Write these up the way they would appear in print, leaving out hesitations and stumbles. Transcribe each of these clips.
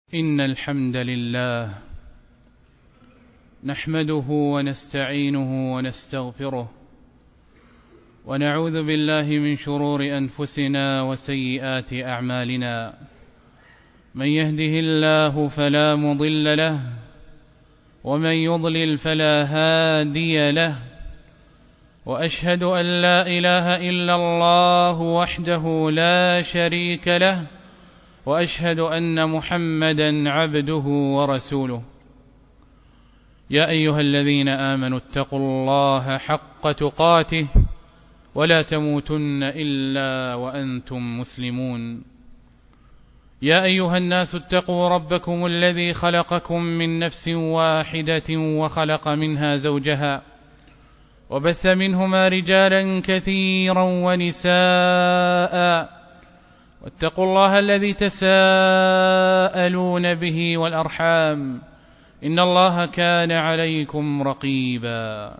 إن الحمد لله نحمده ونستعينه ونستغفره ونعوذ بالله من شرور أنفسنا وسيئات أعمالنا. من يهده الله فلا مضل له ومن يضلل فلا هادي له، وأشهد أن لا إله إلا الله وحده لا شريك له، وأشهد أن محمدًا عبده ورسوله. يا أيها الذين آمنوا اتقوا الله حق تقاته ولا تموتن إلا وأنتم مسلمون. يا أيها الناس اتقوا ربكم الذي خلقكم من نفس واحدة وخلق منها زوجها وبث منهما رجالا كثيرا ونساء، واتقوا الله الذي تساءلون به والأرحام إن الله كان عليكم رقيبا.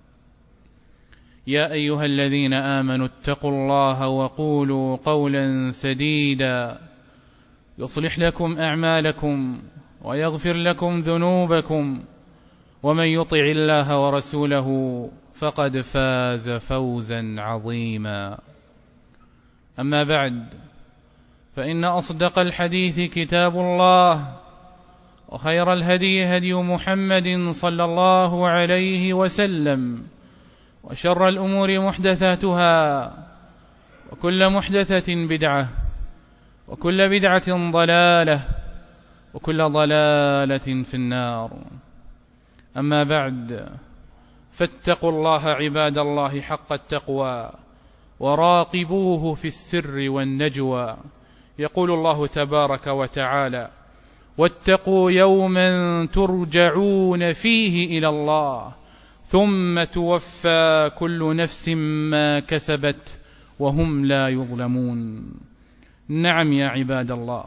يا أيها الذين آمنوا اتقوا الله وقولوا قولا سديدا يصلح لكم أعمالكم ويغفر لكم ذنوبكم، ومن يطع الله ورسوله فقد فاز فوزا عظيما. أما بعد، فإن أصدق الحديث كتاب الله، وخير الهدي هدي محمد صلى الله عليه وسلم، وشر الأمور محدثاتها، وكل محدثة بدعة، وكل بدعة ضلالة، وكل ضلالة في النار. أما بعد، فاتقوا الله عباد الله حق التقوى، وراقبوه في السر والنجوى. يقول الله تبارك وتعالى: واتقوا يوما ترجعون فيه إلى الله ثم توفى كل نفس ما كسبت وهم لا يظلمون. نعم يا عباد الله،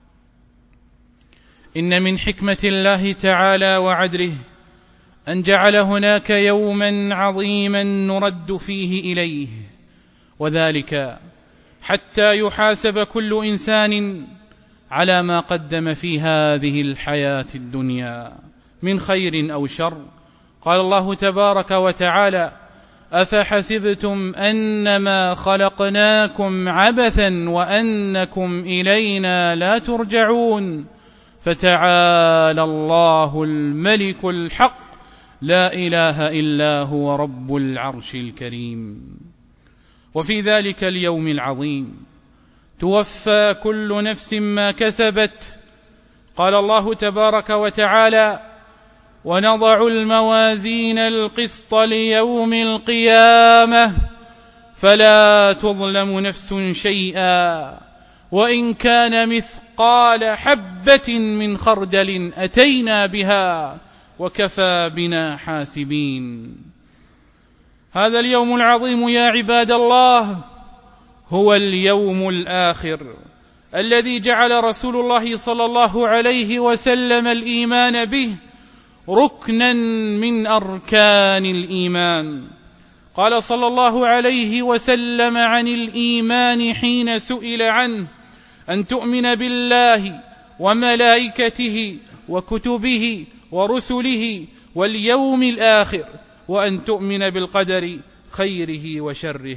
إن من حكمة الله تعالى وعدله أن جعل هناك يوما عظيما نرد فيه إليه، وذلك حتى يحاسب كل إنسان على ما قدم في هذه الحياة الدنيا من خير أو شر. قال الله تبارك وتعالى: أفحسبتم أنما خلقناكم عبثا وأنكم إلينا لا ترجعون، فتعالى الله الملك الحق لا إله إلا هو رب العرش الكريم. وفي ذلك اليوم العظيم توفى كل نفس ما كسبت. قال الله تبارك وتعالى: ونضع الموازين القسط ليوم القيامة فلا تظلم نفس شيئا وإن كان مثقال حبة من خردل أتينا بها وكفى بنا حاسبين. هذا اليوم العظيم يا عباد الله هو اليوم الآخر الذي جعل رسول الله صلى الله عليه وسلم الإيمان به ركنا من أركان الإيمان. قال صلى الله عليه وسلم عن الإيمان حين سئل عنه: أن تؤمن بالله وملائكته وكتبه ورسله واليوم الآخر، وأن تؤمن بالقدر خيره وشره.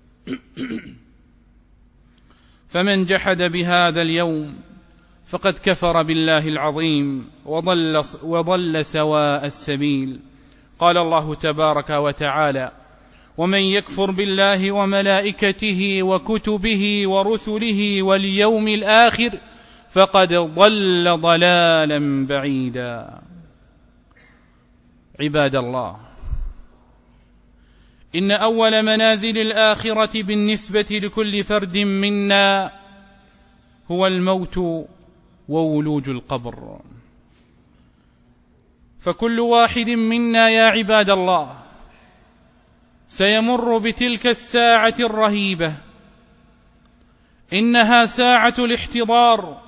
فمن جحد بهذا اليوم فقد كفر بالله العظيم وضل سواء السبيل. قال الله تبارك وتعالى: ومن يكفر بالله وملائكته وكتبه ورسله واليوم الآخر فقد ضل ضلالا بعيدا. عباد الله، إن أول منازل الآخرة بالنسبة لكل فرد منا هو الموت وولوج القبر. فكل واحد منا يا عباد الله سيمر بتلك الساعة الرهيبة. إنها ساعة الاحتضار،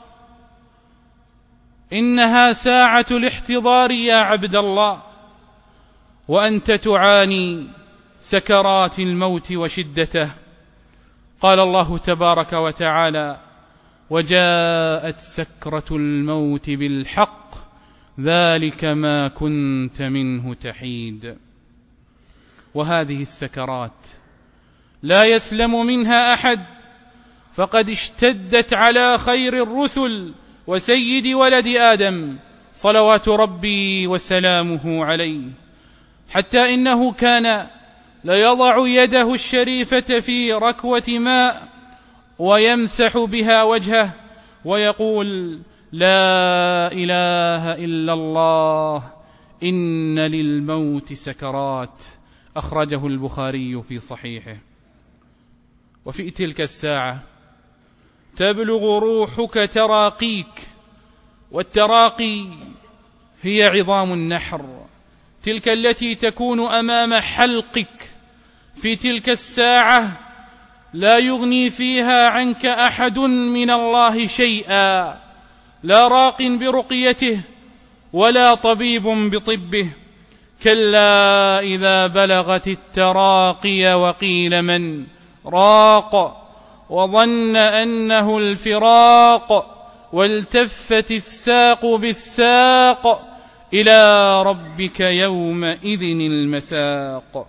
إنها ساعة الاحتضار يا عبد الله، وأنت تعاني سكرات الموت وشدته. قال الله تبارك وتعالى: وجاءت سكرة الموت بالحق ذلك ما كنت منه تحيد. وهذه السكرات لا يسلم منها أحد، فقد اشتدت على خير الرسل وسيد ولد آدم صلوات ربي وسلامه عليه، حتى إنه كان ليضع يده الشريفة في ركوة ماء ويمسح بها وجهه ويقول: لا إله إلا الله إن للموت سكرات. أخرجه البخاري في صحيحه. وفي تلك الساعة تبلغ روحك تراقيك، والتراقي هي عظام النحر، تلك التي تكون أمام حلقك. في تلك الساعة لا يغني فيها عنك أحد من الله شيئا، لا راق برقيته ولا طبيب بطبه. كلا إذا بلغت التراقي وقيل من راق وظن أنه الفراق والتفت الساق بالساق إلى ربك يومئذ المساق.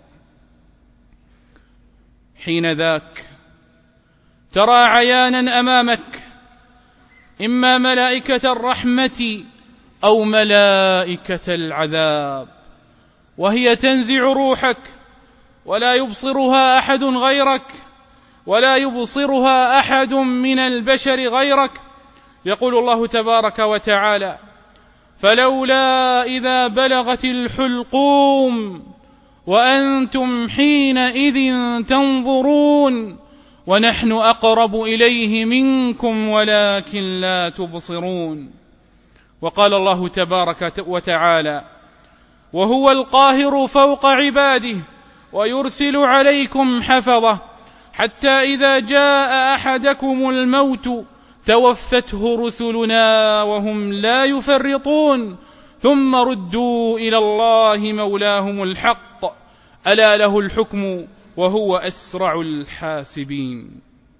حين ذاك ترى عيانا أمامك إما ملائكة الرحمة أو ملائكة العذاب، وهي تنزع روحك ولا يبصرها أحد غيرك، ولا يبصرها أحد من البشر غيرك. يقول الله تبارك وتعالى: فلولا إذا بلغت الحلقوم وأنتم حينئذ تنظرون ونحن أقرب إليه منكم ولكن لا تبصرون. وقال الله تبارك وتعالى: وهو القاهر فوق عباده ويرسل عليكم حفظة حتى إذا جاء أحدكم الموت توفته رسلنا وهم لا يفرطون ثم ردوا إلى الله مولاهم الحق ألا له الحكم وهو أسرع الحاسبين.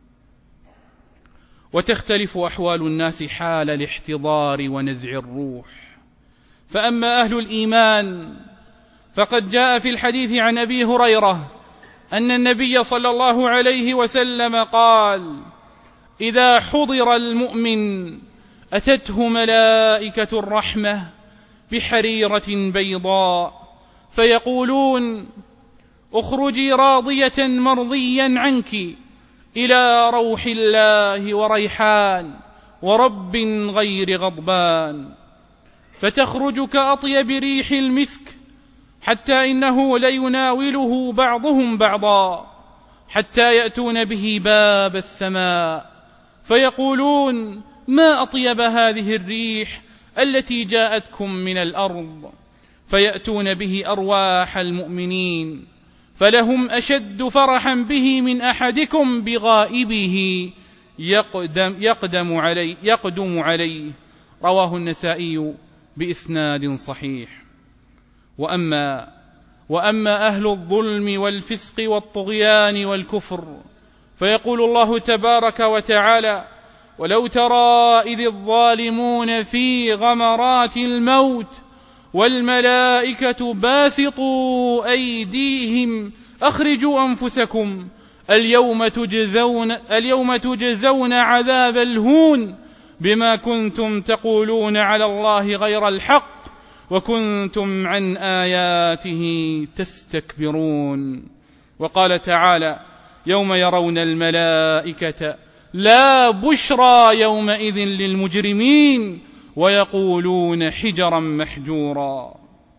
وتختلف أحوال الناس حال الاحتضار ونزع الروح. فأما أهل الإيمان فقد جاء في الحديث عن أبي هريرة أن النبي صلى الله عليه وسلم قال: إذا حضر المؤمن أتته ملائكة الرحمة بحريرة بيضاء فيقولون: اخرجي راضية مرضيا عنك إلى روح الله وريحان ورب غير غضبان، فتخرج كأطيب ريح المسك حتى إنه ليناوله بعضهم بعضا حتى يأتون به باب السماء فيقولون: ما أطيب هذه الريح التي جاءتكم من الأرض، فيأتون به أرواح المؤمنين فلهم أشد فرحا به من أحدكم بغائبه يقدم عليه. رواه النسائي بإسناد صحيح. وأما أهل الظلم والفسق والطغيان والكفر فيقول الله تبارك وتعالى: ولو ترى إذ الظالمون في غمرات الموت والملائكة باسطوا أيديهم أخرجوا أنفسكم اليوم تجزون عذاب الهون بما كنتم تقولون على الله غير الحق وكنتم عن آياته تستكبرون. وقال تعالى: يوم يرون الملائكة لا بشرى يومئذ للمجرمين ويقولون حجرا محجورا.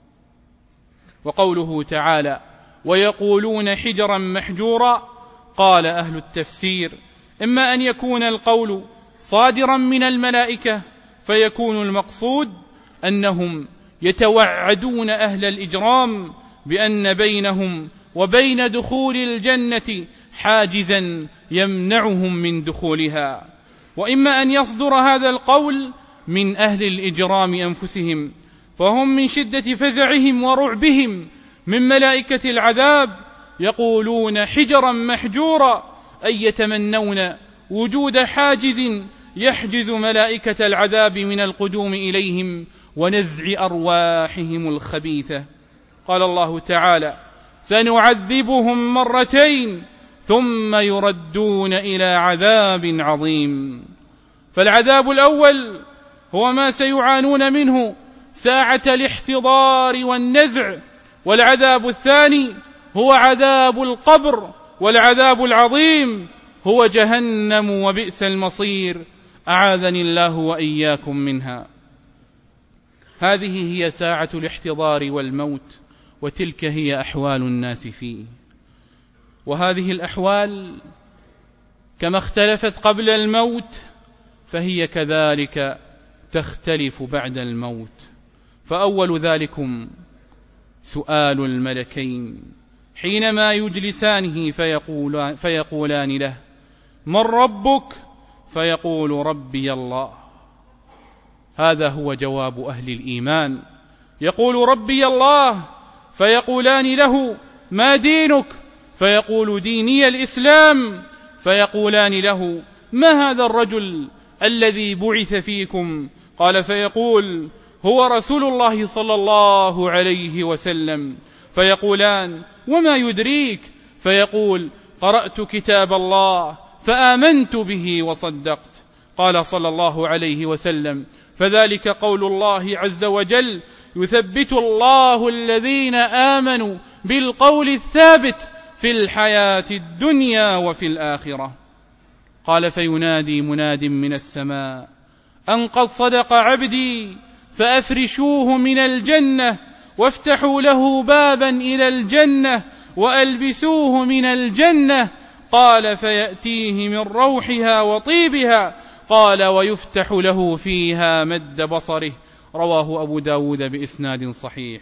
وقوله تعالى: ويقولون حجرا محجورا، قال أهل التفسير: إما أن يكون القول صادرا من الملائكة فيكون المقصود أنهم يتوعدون أهل الإجرام بأن بينهم وبين دخول الجنة حاجزا يمنعهم من دخولها. وإما أن يصدر هذا القول من أهل الإجرام أنفسهم، فهم من شدة فزعهم ورعبهم من ملائكة العذاب يقولون حجرا محجورا، أي يتمنون وجود حاجز يحجز ملائكة العذاب من القدوم إليهم ونزع أرواحهم الخبيثة. قال الله تعالى: سنعذبهم مرتين ثم يردون إلى عذاب عظيم. فالعذاب الأول هو ما سيعانون منه ساعة الاحتضار والنزع، والعذاب الثاني هو عذاب القبر، والعذاب العظيم هو جهنم وبئس المصير، أعاذني الله وإياكم منها. هذه هي ساعة الاحتضار والموت، وتلك هي أحوال الناس فيه. وهذه الأحوال كما اختلفت قبل الموت فهي كذلك تختلف بعد الموت. فأول ذلكم سؤال الملكين حينما يجلسانه فيقولان له: من ربك؟ فيقول: ربي الله. هذا هو جواب أهل الإيمان. يقول: ربي الله. فيقولان له: ما دينك؟ فيقول: ديني الإسلام. فيقولان له: ما هذا الرجل الذي بعث فيكم؟ قال: فيقول: هو رسول الله صلى الله عليه وسلم. فيقولان: وما يدريك؟ فيقول: قرأت كتاب الله فآمنت به وصدقت. قال صلى الله عليه وسلم: فذلك قول الله عز وجل: يثبت الله الذين آمنوا بالقول الثابت في الحياة الدنيا وفي الآخرة. قال: فينادي مناد من السماء: أن قد صدق عبدي، فأفرشوه من الجنة، وافتحوا له بابا إلى الجنة، وألبسوه من الجنة. قال: فيأتيه من روحها وطيبها. قال: ويفتح له فيها مد بصره. رواه أبو داود بإسناد صحيح.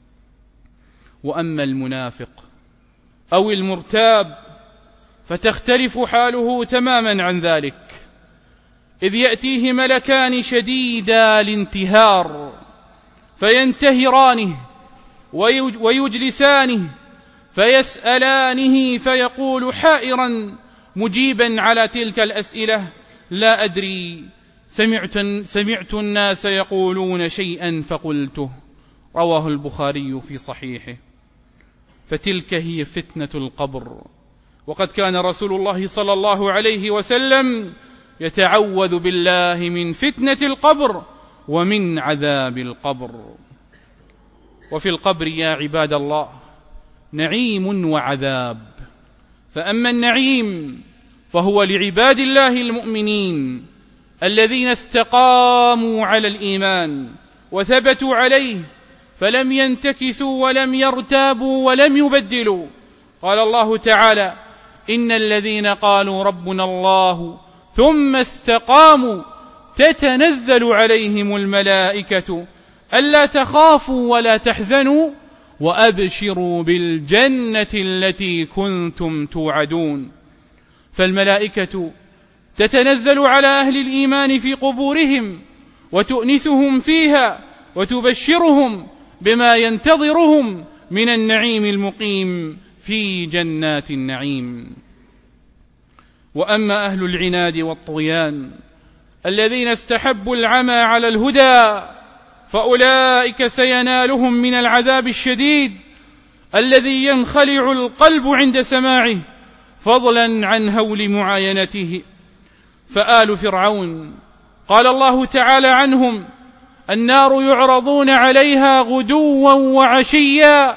وأما المنافق أو المرتاب فتختلف حاله تماما عن ذلك، إذ يأتيه ملكان شديدا الانتهار فينتهرانه ويجلسانه فيسألانه، فيقول حائرا مجيبا على تلك الأسئلة: لا أدري، سمعت الناس يقولون شيئا فقلته. رواه البخاري في صحيحه. فتلك هي فتنة القبر. وقد كان رسول الله صلى الله عليه وسلم يتعوذ بالله من فتنة القبر ومن عذاب القبر. وفي القبر يا عباد الله نعيم وعذاب. فأما النعيم فهو لعباد الله المؤمنين الذين استقاموا على الإيمان وثبتوا عليه، فلم ينتكسوا ولم يرتابوا ولم يبدلوا. قال الله تعالى: إن الذين قالوا ربنا الله ثم استقاموا تتنزل عليهم الملائكة ألا تخافوا ولا تحزنوا وأبشروا بالجنة التي كنتم توعدون. فالملائكة تتنزل على أهل الإيمان في قبورهم وتؤنسهم فيها وتبشرهم بما ينتظرهم من النعيم المقيم في جنات النعيم. وأما أهل العناد والطغيان الذين استحبوا العمى على الهدى فأولئك سينالهم من العذاب الشديد الذي ينخلع القلب عند سماعه، فضلا عن هول معاينته. فآل فرعون قال الله تعالى عنهم: النار يعرضون عليها غدوا وعشيا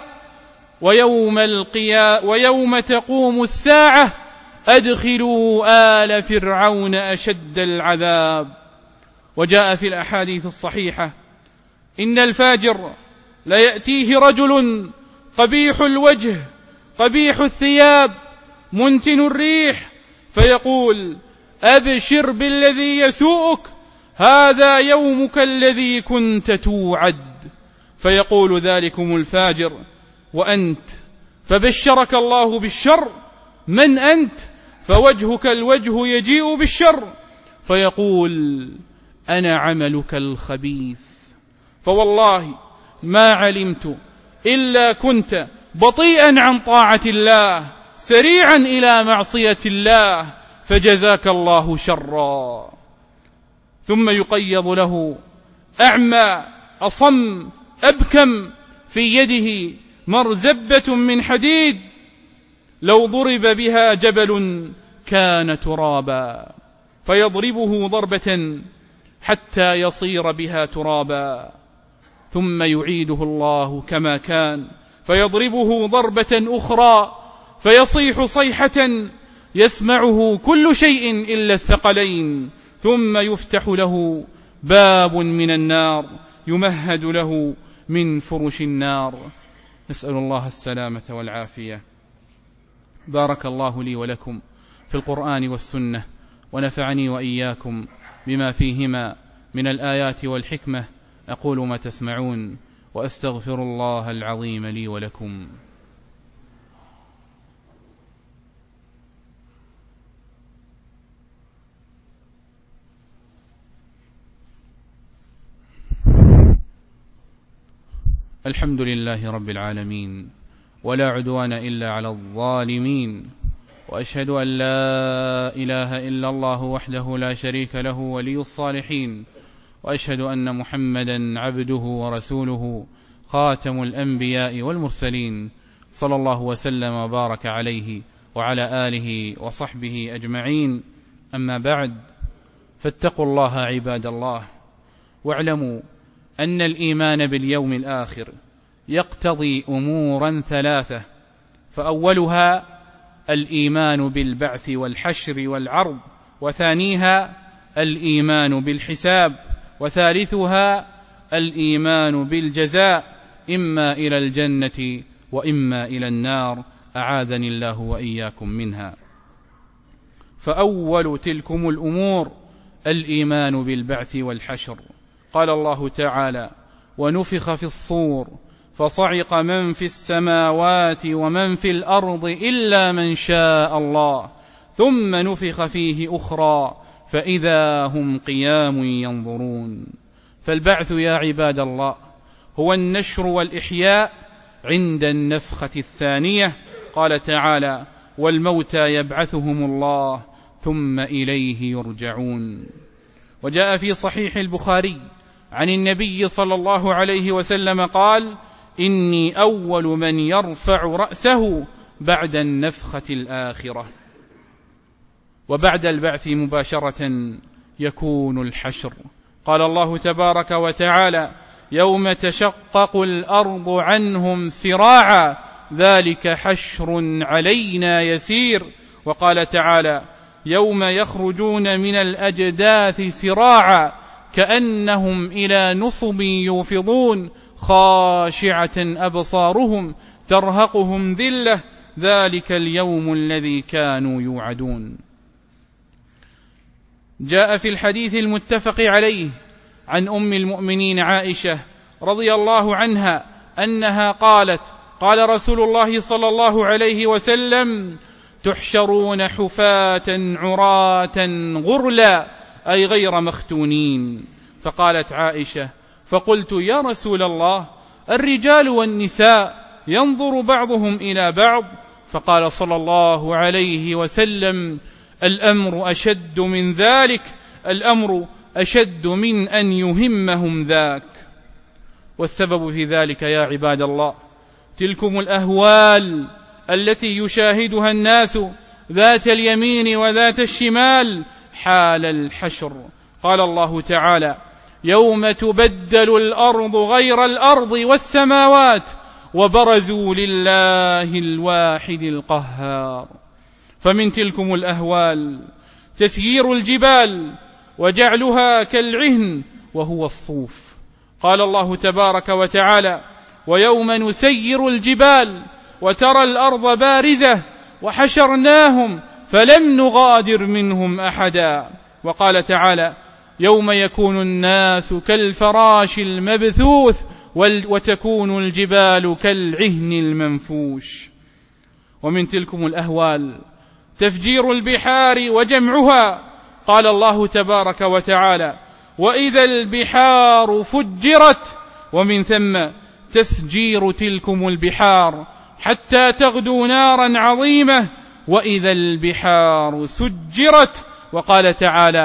ويوم تقوم الساعة أدخلوا آل فرعون أشد العذاب. وجاء في الأحاديث الصحيحة: إن الفاجر ليأتيه رجل قبيح الوجه قبيح الثياب منتن الريح فيقول: أبشر بالذي يسوءك، هذا يومك الذي كنت توعد. فيقول ذلكم الفاجر: وأنت؟ فبشرك الله بالشر. من أنت؟ فوجهك الوجه يجيء بالشر. فيقول: أنا عملك الخبيث. فوالله ما علمت إلا كنت بطيئا عن طاعة الله سريعا إلى معصية الله، فجزاك الله شرا. ثم يقيض له أعمى أصم أبكم في يده مرزبة من حديد لو ضرب بها جبل كان ترابا، فيضربه ضربة حتى يصير بها ترابا، ثم يعيده الله كما كان فيضربه ضربة أخرى فيصيح صيحة يسمعه كل شيء إلا الثقلين، ثم يفتح له باب من النار يمهد له من فرش النار. نسأل الله السلامة والعافية. بارك الله لي ولكم في القرآن والسنة، ونفعني وإياكم بما فيهما من الآيات والحكمة. أقول ما تسمعون وأستغفر الله العظيم لي ولكم. الحمد لله رب العالمين، ولا عدوان إلا على الظالمين، وأشهد أن لا إله إلا الله وحده لا شريك له ولي الصالحين، وأشهد أن محمدا عبده ورسوله خاتم الأنبياء والمرسلين، صلى الله وسلم وبارك عليه وعلى آله وصحبه أجمعين. أما بعد، فاتقوا الله عباد الله، واعلموا أن الإيمان باليوم الآخر يقتضي أمورا ثلاثة، فأولها الإيمان بالبعث والحشر والعرض، وثانيها الإيمان بالحساب، وثالثها الإيمان بالجزاء، إما إلى الجنة وإما إلى النار، أعاذني الله وإياكم منها. فأول تلكم الأمور الإيمان بالبعث والحشر. قال الله تعالى: ونفخ في الصور فصعق من في السماوات ومن في الأرض إلا من شاء الله، ثم نفخ فيه أخرى فإذا هم قيام ينظرون. فالبعث يا عباد الله هو النشر والإحياء عند النفخة الثانية. قال تعالى: والموتى يبعثهم الله ثم إليه يرجعون. وجاء في صحيح البخاري عن النبي صلى الله عليه وسلم قال: إني أول من يرفع رأسه بعد النفخة الآخرة. وبعد البعث مباشرة يكون الحشر. قال الله تبارك وتعالى: يوم تشقق الأرض عنهم سراعا ذلك حشر علينا يسير. وقال تعالى: يوم يخرجون من الأجداث سراعا كأنهم إلى نصب يوفضون خاشعة أبصارهم ترهقهم ذلة ذلك اليوم الذي كانوا يوعدون. جاء في الحديث المتفق عليه عن أم المؤمنين عائشة رضي الله عنها أنها قالت: قال رسول الله صلى الله عليه وسلم: تحشرون حفاة عراة غرلا، أي غير مختونين. فقالت عائشة: فقلت: يا رسول الله، الرجال والنساء ينظر بعضهم إلى بعض؟ فقال صلى الله عليه وسلم: الأمر أشد من ذلك، الأمر أشد من أن يهمهم ذاك. والسبب في ذلك يا عباد الله تلكم الأهوال التي يشاهدها الناس ذات اليمين وذات الشمال حال الحشر. قال الله تعالى: يوم تبدل الأرض غير الأرض والسماوات وبرزوا لله الواحد القهار. فمن تلكم الأهوال تسيير الجبال وجعلها كالعهن وهو الصوف. قال الله تبارك وتعالى: ويوم نسير الجبال وترى الأرض بارزة وحشرناهم فلم نغادر منهم أحدا. وقال تعالى: يوم يكون الناس كالفراش المبثوث وتكون الجبال كالعهن المنفوش. ومن تلكم الأهوال تفجير البحار وجمعها. قال الله تبارك وتعالى: وإذا البحار فجرت. ومن ثم تسجير تلكم البحار حتى تغدو نارا عظيمة وإذا البحار سجرت. وقال تعالى: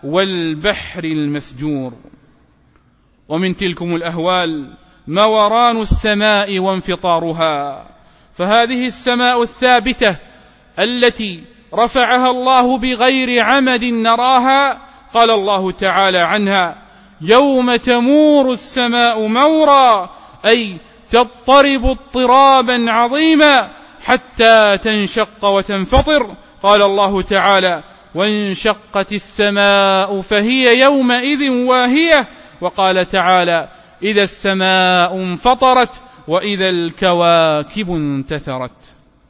والبحر المسجور. ومن تلكم الأهوال موران السماء وانفطارها، فهذه السماء الثابتة التي رفعها الله بغير عمد نراها، قال الله تعالى عنها: يوم تمور السماء مورا، أي تضطرب اضطرابا عظيما حتى تنشق وتنفطر. قال الله تعالى: وانشقت السماء فهي يومئذ واهية. وقال تعالى: إذا السماء انفطرت وإذا الكواكب انتثرت.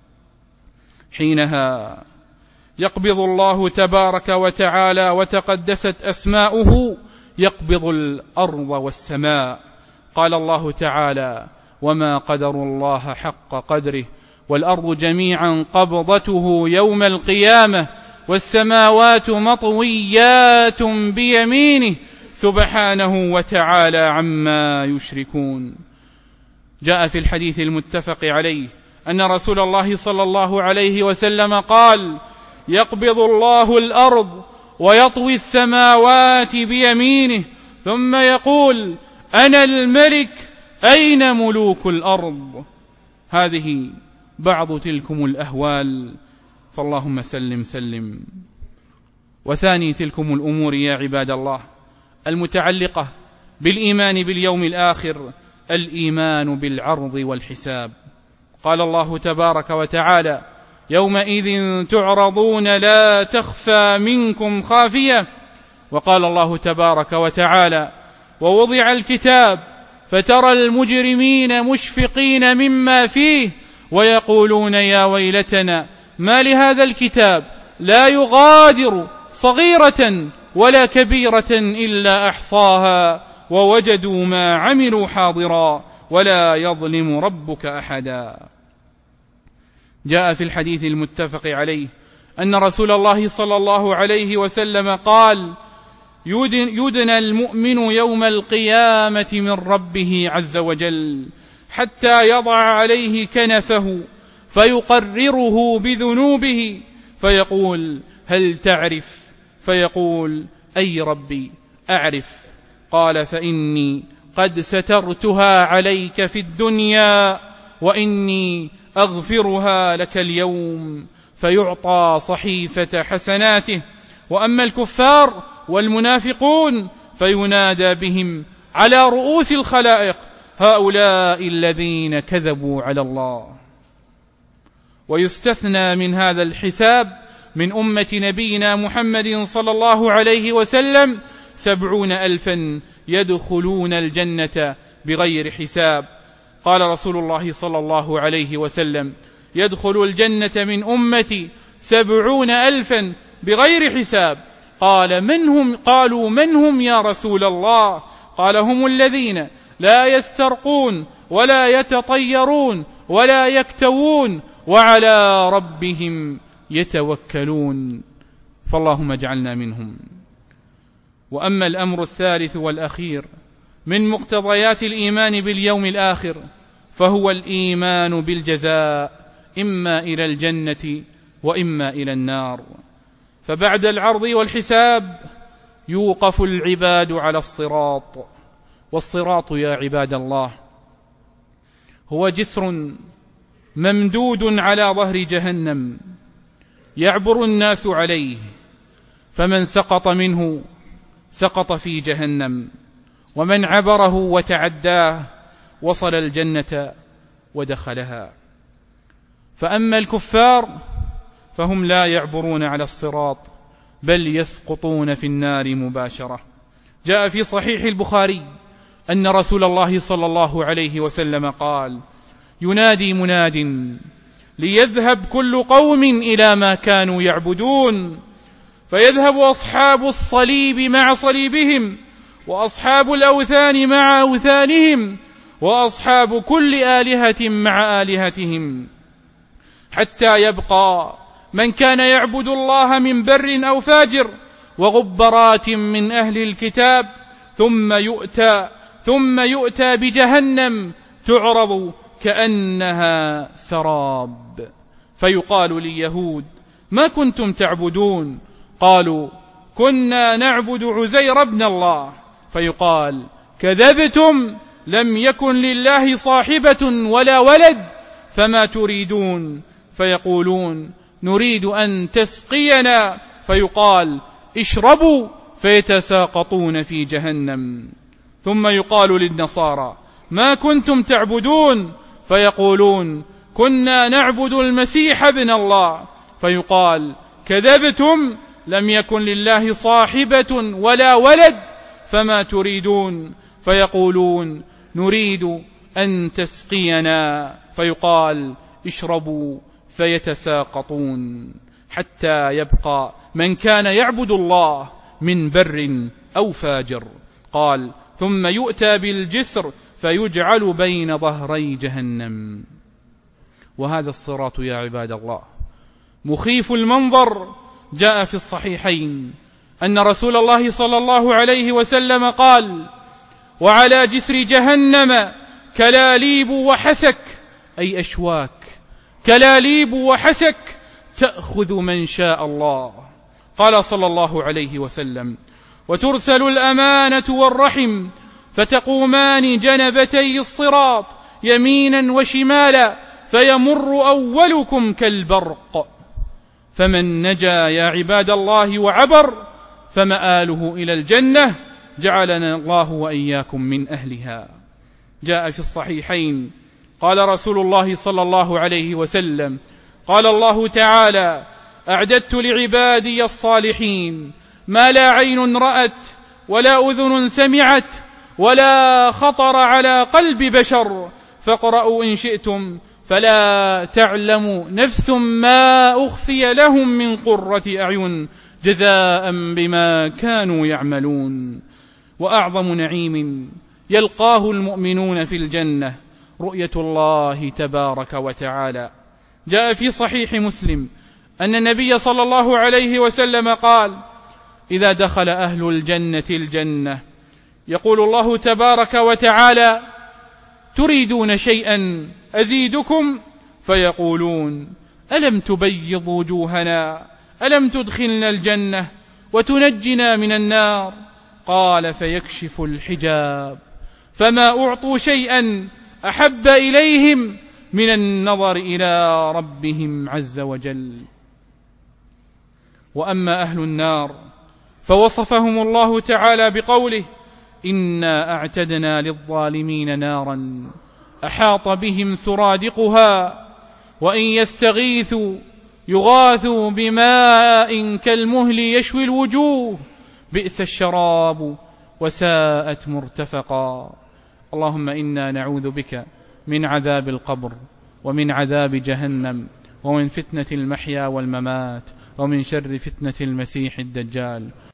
حينها يقبض الله تبارك وتعالى وتقدست أسماؤه، يقبض الأرض والسماء. قال الله تعالى: وما قدر الله حق قدره والأرض جميعا قبضته يوم القيامة والسماوات مطويات بيمينه سبحانه وتعالى عما يشركون. جاء في الحديث المتفق عليه أن رسول الله صلى الله عليه وسلم قال: يقبض الله الأرض ويطوي السماوات بيمينه ثم يقول: أنا الملك أين ملوك الأرض. هذه بعض تلكم الأهوال، فاللهم سلم سلم. وثاني تلكم الأمور يا عباد الله المتعلقة بالإيمان باليوم الآخر الإيمان بالعرض والحساب. قال الله تبارك وتعالى: يومئذ تعرضون لا تخفى منكم خافية. وقال الله تبارك وتعالى: ووضع الكتاب فترى المجرمين مشفقين مما فيه ويقولون يا ويلتنا ما لهذا الكتاب لا يغادر صغيرة ولا كبيرة إلا أحصاها ووجدوا ما عملوا حاضرا ولا يظلم ربك أحدا. جاء في الحديث المتفق عليه أن رسول الله صلى الله عليه وسلم قال: يدنى المؤمن يوم القيامة من ربه عز وجل حتى يضع عليه كنفه فيقرره بذنوبه فيقول: هل تعرف؟ فيقول: أي ربي أعرف. قال: فإني قد سترتها عليك في الدنيا وإني أغفرها لك اليوم. فيعطى صحيفة حسناته. وأما الكفار والمنافقون فينادى بهم على رؤوس الخلائق: هؤلاء الذين كذبوا على الله. ويستثنى من هذا الحساب من أمة نبينا محمد صلى الله عليه وسلم 70,000 يدخلون الجنة بغير حساب. قال رسول الله صلى الله عليه وسلم: يدخل الجنة من أمتي 70,000 بغير حساب. قالوا من هم يا رسول الله؟ قال: هم الذين لا يسترقون ولا يتطيرون ولا يكتوون وعلى ربهم يتوكلون. فاللهم اجعلنا منهم. وأما الأمر الثالث والأخير من مقتضيات الإيمان باليوم الآخر فهو الإيمان بالجزاء، إما إلى الجنة وإما إلى النار. فبعد العرض والحساب يوقف العباد على الصراط. والصراط يا عباد الله هو جسر ممدود على ظهر جهنم يعبر الناس عليه، فمن سقط منه سقط في جهنم، ومن عبره وتعداه وصل الجنة ودخلها. فأما الكفار فهم لا يعبرون على الصراط بل يسقطون في النار مباشرة. جاء في صحيح البخاري أن رسول الله صلى الله عليه وسلم قال: ينادي مناد ليذهب كل قوم إلى ما كانوا يعبدون، فيذهب أصحاب الصليب مع صليبهم، وأصحاب الأوثان مع أوثانهم، وأصحاب كل آلهة مع آلهتهم، حتى يبقى من كان يعبد الله من بر أو فاجر وغبرات من أهل الكتاب، ثم يؤتى بجهنم تعرض كأنها سراب، فيقال لليهود: ما كنتم تعبدون؟ قالوا: كنا نعبد عزير بن الله، فيقال: كذبتم، لم يكن لله صاحبة ولا ولد، فما تريدون؟ فيقولون: نريد أن تسقينا، فيقال: اشربوا، فيتساقطون في جهنم. ثم يقال للنصارى: ما كنتم تعبدون؟ فيقولون: كنا نعبد المسيح ابن الله، فيقال: كذبتم، لم يكن لله صاحبة ولا ولد، فما تريدون؟ فيقولون: نريد أن تسقينا، فيقال: اشربوا، فيتساقطون، حتى يبقى من كان يعبد الله من بر أو فاجر. قال: ثم يؤتى بالجسر فيجعل بين ظهري جهنم. وهذا الصراط يا عباد الله مخيف المنظر. جاء في الصحيحين أن رسول الله صلى الله عليه وسلم قال: وعلى جسر جهنم كلاليب وحسك، أي أشواك، كلاليب وحسك تأخذ من شاء الله. قال صلى الله عليه وسلم: وترسل الأمانة والرحم فتقومان جنبتي الصراط يمينا وشمالا، فيمر أولكم كالبرق، فمن نجا يا عباد الله وعبر فمآله إلى الجنة، جعلنا الله وإياكم من أهلها. جاء في الصحيحين قال رسول الله صلى الله عليه وسلم: قال الله تعالى: أعددت لعبادي الصالحين ما لا عين رأت ولا أذن سمعت ولا خطر على قلب بشر، فاقرأوا إن شئتم، فلا تعلم نفس ما أخفي لهم من قرة أعين جزاء بما كانوا يعملون. وأعظم نعيم يلقاه المؤمنون في الجنة رؤية الله تبارك وتعالى. جاء في صحيح مسلم أن النبي صلى الله عليه وسلم قال: إذا دخل أهل الجنة الجنة يقول الله تبارك وتعالى: تريدون شيئا أزيدكم؟ فيقولون: ألم تبيض وجوهنا، ألم تدخلنا الجنة وتنجنا من النار؟ قال: فيكشف الحجاب، فما أعطوا شيئا أحب إليهم من النظر إلى ربهم عز وجل. وأما أهل النار فوصفهم الله تعالى بقوله: إنا أعتدنا للظالمين نارا أحاط بهم سرادقها، وإن يستغيثوا يغاثوا بماء كالمهل يشوي الوجوه، بئس الشراب وساءت مرتفقا. اللهم إنا نعوذ بك من عذاب القبر، ومن عذاب جهنم، ومن فتنة المحيا والممات، ومن شر فتنة المسيح الدجال.